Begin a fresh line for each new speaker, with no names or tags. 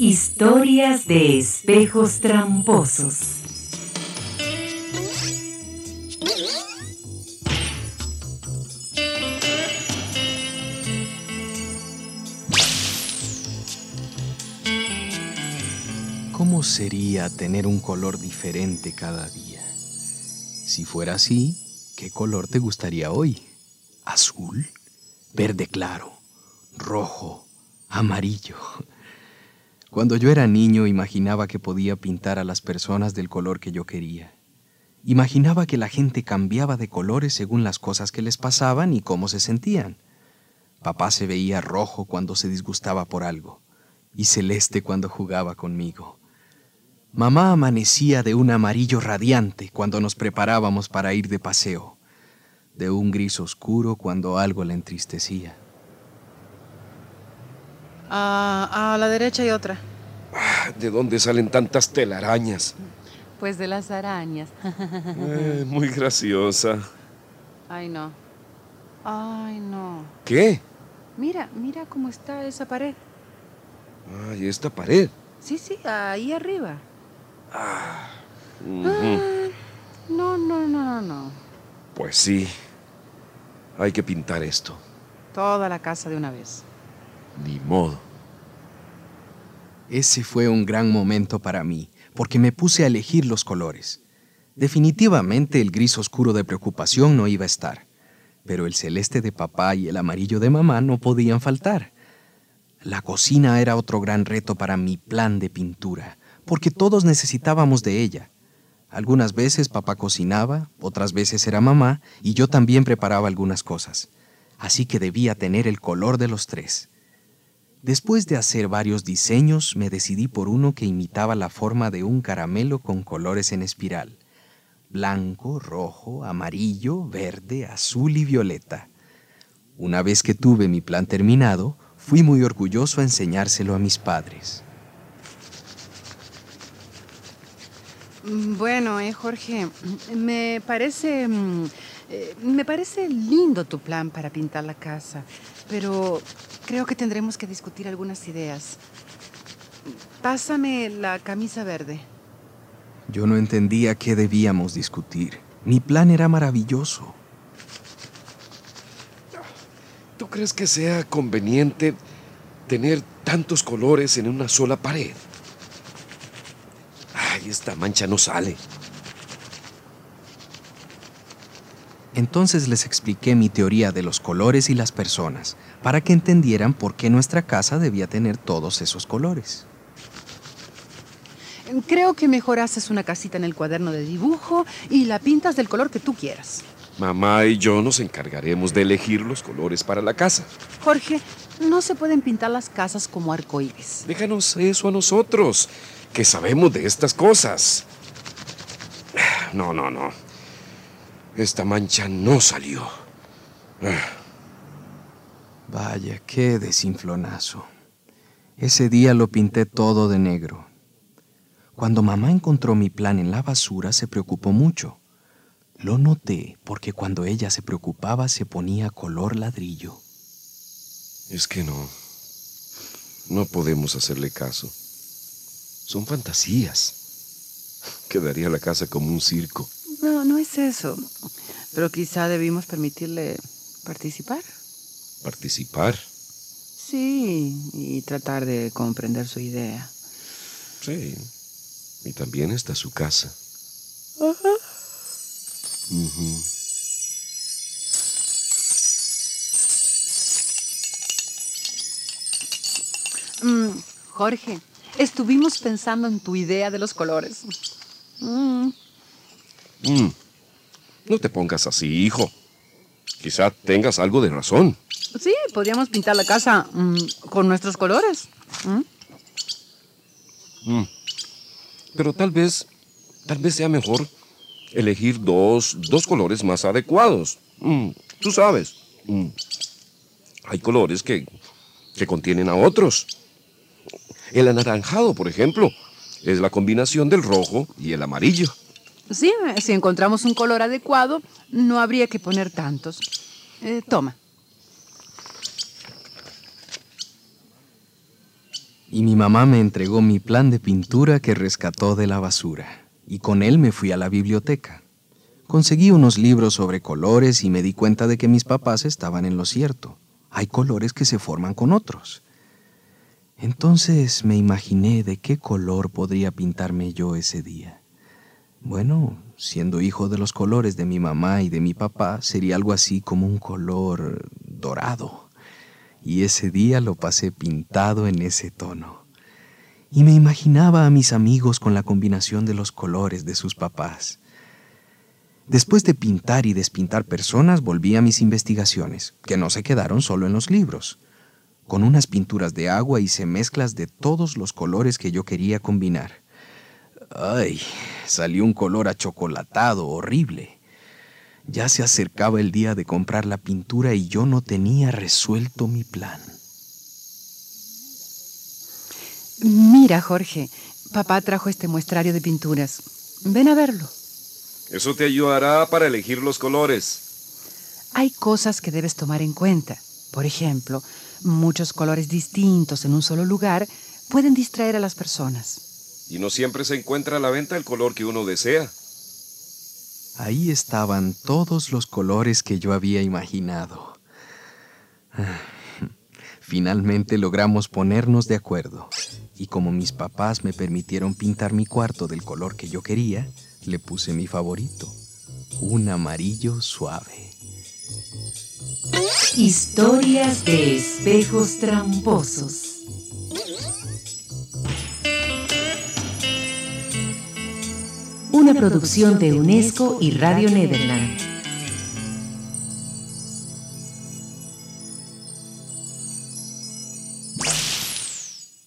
Historias de espejos tramposos.
¿Cómo sería tener un color diferente cada día? Si fuera así, ¿qué color te gustaría hoy? ¿Azul? ¿Verde claro? ¿Rojo? ¿Amarillo? Cuando yo era niño imaginaba que podía pintar a las personas del color que yo quería. Imaginaba que la gente cambiaba de colores según las cosas que les pasaban y cómo se sentían. Papá se veía rojo cuando se disgustaba por algo y celeste cuando jugaba conmigo. Mamá amanecía de un amarillo radiante cuando nos preparábamos para ir de paseo, de un gris oscuro cuando algo la entristecía.
A la derecha hay otra.
¿De dónde salen tantas telarañas?
Pues de las arañas.
Muy graciosa.
Ay, no. Ay, no.
¿Qué?
Mira cómo está esa pared.
Ay, esta pared.
Sí, ahí arriba.
Ujú.
No.
Pues sí. Hay que pintar esto.
Toda la casa de una vez.
Ni modo.
Ese fue un gran momento para mí, porque me puse a elegir los colores. Definitivamente el gris oscuro de preocupación no iba a estar, pero el celeste de papá y el amarillo de mamá no podían faltar. La cocina era otro gran reto para mi plan de pintura, porque todos necesitábamos de ella. Algunas veces papá cocinaba, otras veces era mamá, y yo también preparaba algunas cosas. Así que debía tener el color de los tres. Después de hacer varios diseños, me decidí por uno que imitaba la forma de un caramelo con colores en espiral: blanco, rojo, amarillo, verde, azul y violeta. Una vez que tuve mi plan terminado, fui muy orgulloso a enseñárselo a mis padres.
Bueno, Jorge, me parece lindo tu plan para pintar la casa, pero creo que tendremos que discutir algunas ideas. Pásame la camisa verde.
Yo no entendía qué debíamos discutir. Mi plan era maravilloso.
¿Tú crees que sea conveniente tener tantos colores en una sola pared? Ay, esta mancha no sale.
Entonces les expliqué mi teoría de los colores y las personas, para que entendieran por qué nuestra casa debía tener todos esos colores.
Creo que mejor haces una casita en el cuaderno de dibujo y la pintas del color que tú quieras.
Mamá y yo nos encargaremos de elegir los colores para la casa.
Jorge, no se pueden pintar las casas como arcoíris.
Déjanos eso a nosotros, que sabemos de estas cosas. No. Esta mancha no salió.
Vaya, qué desinflonazo. Ese día lo pinté todo de negro. Cuando mamá encontró mi plan en la basura, se preocupó mucho. Lo noté porque cuando ella se preocupaba se ponía color ladrillo.
Es que no podemos hacerle caso. Son fantasías. Quedaría la casa como un circo.
No es eso. Pero quizá debimos permitirle participar.
¿Participar?
Sí, y tratar de comprender su idea.
Sí. Y también está su casa.
Ajá.
Ujú.
Jorge, estuvimos pensando en tu idea de los colores.
No te pongas así, hijo. Quizá tengas algo de razón.
Sí, podríamos pintar la casa con nuestros colores.
Pero tal vez sea mejor elegir dos colores más adecuados. Tú sabes. Hay colores que contienen a otros. El anaranjado, por ejemplo, es la combinación del rojo y el amarillo.
Sí, si encontramos un color adecuado, no habría que poner tantos. Toma.
y mi mamá me entregó mi plan de pintura que rescató de la basura, y con él me fui a la biblioteca. Conseguí unos libros sobre colores y me di cuenta de que mis papás estaban en lo cierto. Hay colores que se forman con otros. Entonces me imaginé de qué color podría pintarme yo ese día. Bueno, siendo hijo de los colores de mi mamá y de mi papá, sería algo así como un color dorado. Y ese día lo pasé pintado en ese tono. Y me imaginaba a mis amigos con la combinación de los colores de sus papás. Después de pintar y despintar personas, volví a mis investigaciones, que no se quedaron solo en los libros. Con unas pinturas de agua hice mezclas de todos los colores que yo quería combinar. ¡Ay! Salió un color achocolatado, horrible. Ya se acercaba el día de comprar la pintura y yo no tenía resuelto mi plan.
Mira, Jorge, papá trajo este muestrario de pinturas. Ven a verlo.
Eso te ayudará para elegir los colores.
Hay cosas que debes tomar en cuenta. Por ejemplo, muchos colores distintos en un solo lugar pueden distraer a las personas.
Y no siempre se encuentra a la venta el color que uno desea.
Ahí estaban todos los colores que yo había imaginado. Finalmente logramos ponernos de acuerdo. Y como mis papás me permitieron pintar mi cuarto del color que yo quería, le puse mi favorito, un amarillo suave.
Historias de espejos tramposos. Una producción de UNESCO y Radio Nederland.